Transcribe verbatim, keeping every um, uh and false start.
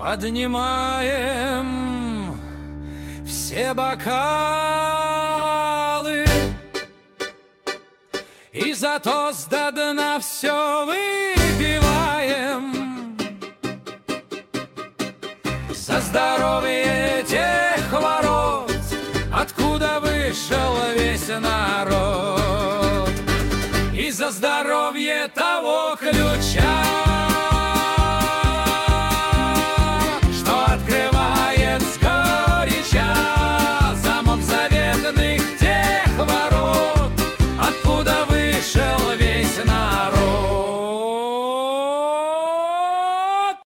Поднимаем все бокалы и за тост до дна все выпиваем. За здоровье тех ворот, откуда вышел весь народ, и за здоровье того хлеб,